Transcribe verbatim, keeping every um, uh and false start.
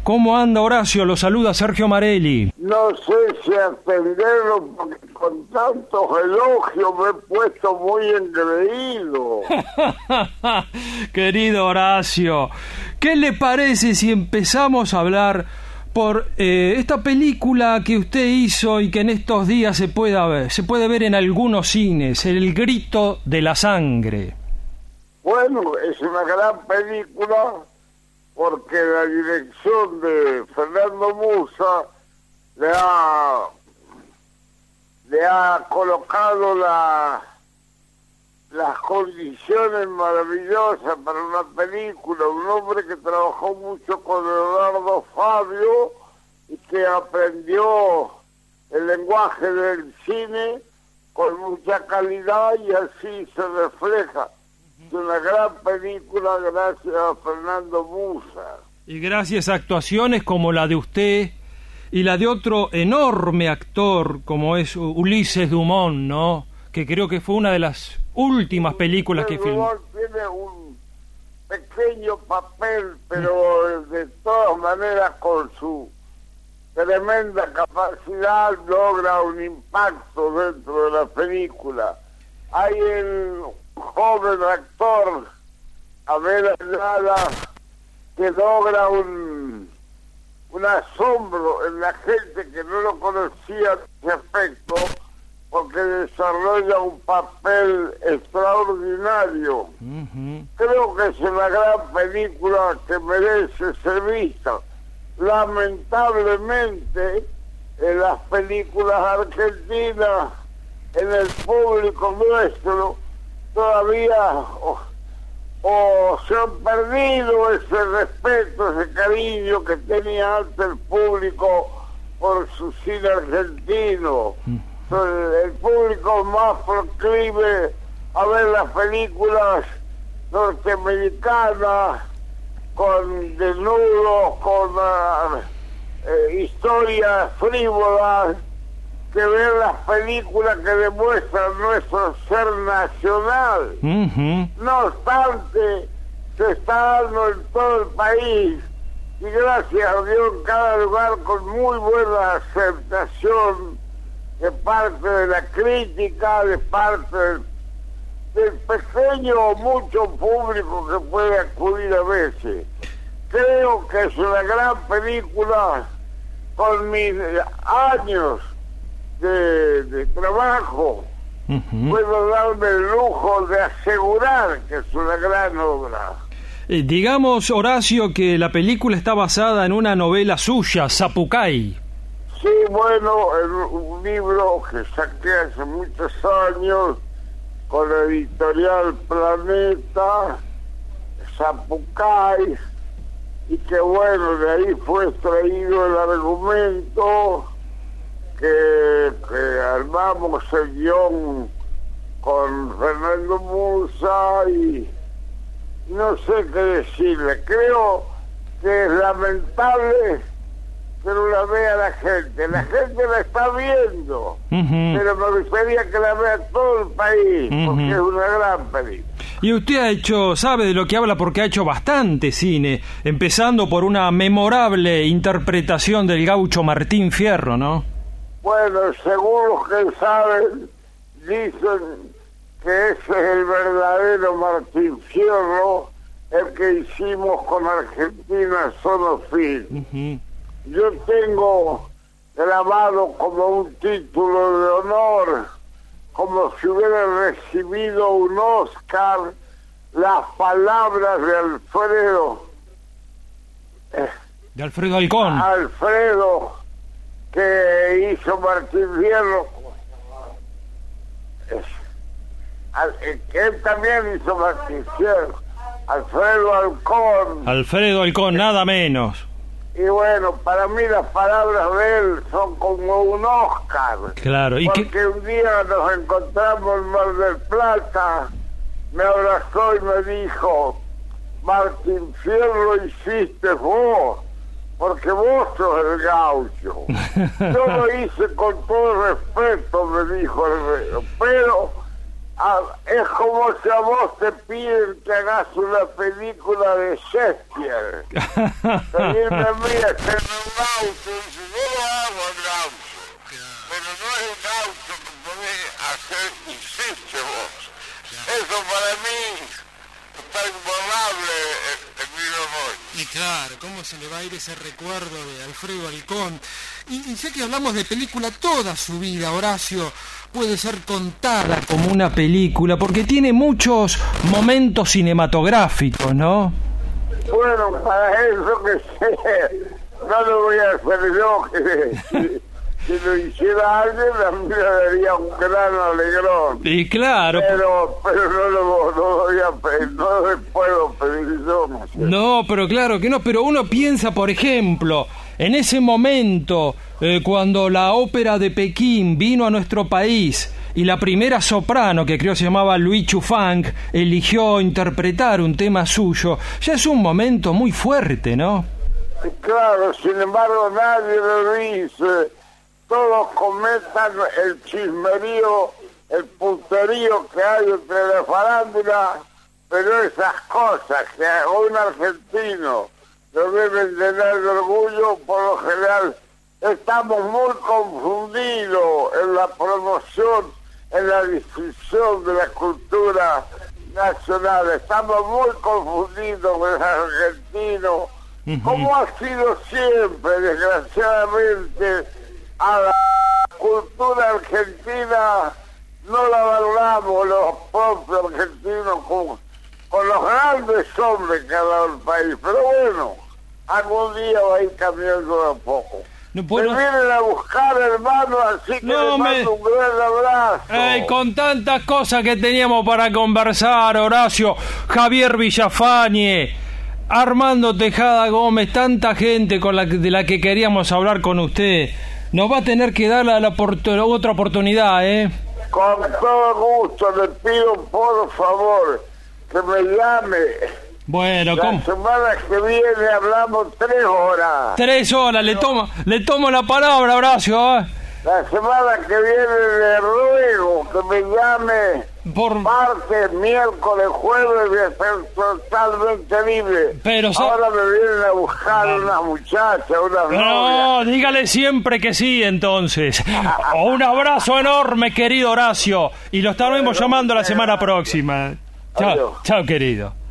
¿Cómo anda, Horacio? Lo saluda Sergio Marelli. No sé si atenderlo porque con tantos elogios me he puesto muy engreído. Querido Horacio, ¿qué le parece si empezamos a hablar por eh, esta película que usted hizo y que en estos días se puede ver, se puede ver en algunos cines, El grito de la sangre? Bueno, es una gran película porque la dirección de Fernando Musa le ha, le ha colocado la, las condiciones maravillosas para una película, un hombre que trabajó mucho con Leonardo Fabio y que aprendió el lenguaje del cine con mucha calidad y así se refleja. Es una gran película gracias a Fernando Musa. Y gracias a actuaciones como la de usted y la de otro enorme actor como es Ulises Dumont, ¿no? Que creo que fue una de las últimas películas que filmó. Dumont tiene un pequeño papel, pero de todas maneras con su tremenda capacidad logra un impacto dentro de la película. Hay el joven actor Abel Ayala que logra un un asombro en la gente que no lo conocía de ese aspecto porque desarrolla un papel extraordinario. Uh-huh. Creo que es una gran película que merece ser vista. Lamentablemente en las películas argentinas, en el público nuestro, todavía o, o se han perdido ese respeto, ese cariño que tenía antes el público por su cine argentino. El, el público más proclive a ver las películas norteamericanas con desnudos, con uh, eh, historias frívolas, que ver las películas que demuestran nuestro ser nacional. Uh-huh. No obstante, se está dando en todo el país y gracias a Dios en cada lugar con muy buena aceptación de parte de la crítica, de parte del, del pequeño o mucho público que puede acudir a veces. Creo que es una gran película con mis años De, de trabajo. Uh-huh. Puedo darme el lujo de asegurar que es una gran obra. Eh, digamos, Horacio, que la película está basada en una novela suya, Zapucay. Sí, bueno, en un libro que saqué hace muchos años con la editorial Planeta, Zapucay, y que bueno, de ahí fue extraído el argumento. Que, que armamos el guión con Fernando Musa y no sé qué decirle. Creo que es lamentable que no la vea la gente. La gente la está viendo, uh-huh. pero me gustaría que la vea todo el país, uh-huh. porque es una gran película. Y usted ha hecho, sabe de lo que habla porque ha hecho bastante cine, empezando por una memorable interpretación del gaucho Martín Fierro, ¿no? Bueno, según los que saben, dicen que ese es el verdadero Martín Fierro, el que hicimos con Argentina Sonofilm. Uh-huh. Yo tengo grabado como un título de honor, como si hubiera recibido un Oscar, las palabras de Alfredo. Eh, de Alfredo Alcón. Alfredo, que hizo Martín Fierro, que él también hizo Martín Fierro, Alfredo Alcón. Alfredo Alcón, nada menos. Y bueno, para mí las palabras de él son como un Oscar. Claro. ¿Y porque qué? Un día nos encontramos en Mar del Plata, me abrazó y me dijo: Martín Fierro hiciste vos, porque vos sos el gaucho. Yo lo hice con todo respeto, me dijo el rey, pero Ah, es como si a vos te piden que hagas una película de Shakespeare. Pedirme a mí hacer un auto, y dice, yo lo hago el auto, pero no es un auto que podés hacer, hiciste vos. Eso para mí está imborrable en mi memoria. Y claro, ¿cómo se le va a ir ese recuerdo de Alfredo Alcón? Y, y sé que hablamos de película toda su vida, Horacio. Puede ser contada como una película, porque tiene muchos momentos cinematográficos, ¿no? Bueno, para eso que sé, no lo voy a hacer yo, que si, si lo hiciera alguien, a mí me daría un gran alegrón. Y claro. Pero, pero no lo no voy a pedir, no le puedo pedir yo. No, sé. No, pero claro que no, pero uno piensa, por ejemplo, en ese momento, eh, cuando la ópera de Pekín vino a nuestro país y la primera soprano, que creo se llamaba Louis Chufang, eligió interpretar un tema suyo, ya es un momento muy fuerte, ¿no? Claro, sin embargo nadie lo dice. Todos comentan el chismerío, el punterío que hay entre la farándula, pero esas cosas que un argentino lo deben llenar de orgullo, por lo general estamos muy confundidos en la promoción, en la difusión de la cultura nacional. Estamos muy confundidos con el argentino, uh-huh. Como ha sido siempre, desgraciadamente. A la cultura argentina no la valoramos los propios argentinos con, con los grandes hombres que ha dado el país, pero bueno, algún día va a ir cambiando de a poco. No puedo... Me vienen a buscar, hermano, así que no, le mando me... un gran abrazo. Ay, con tantas cosas que teníamos para conversar, Horacio, Javier Villafañe, Armando Tejada Gómez, tanta gente con la que, de la que queríamos hablar con usted. Nos va a tener que dar la, la porto, otra oportunidad, ¿eh? Con todo gusto, le pido por favor que me llame. Bueno, la ¿cómo? La semana que viene hablamos tres horas. Tres horas, le tomo, le tomo la palabra, Horacio, ¿eh? La semana que viene le ruego que me llame por martes, miércoles, jueves, voy a ser totalmente libre. Pero so... ahora me vienen a buscar no. una muchacha, una novia. No, dígale siempre que sí, entonces. Un abrazo enorme, querido Horacio. Y lo estaremos bueno, llamando la semana próxima. Chao, chao, querido.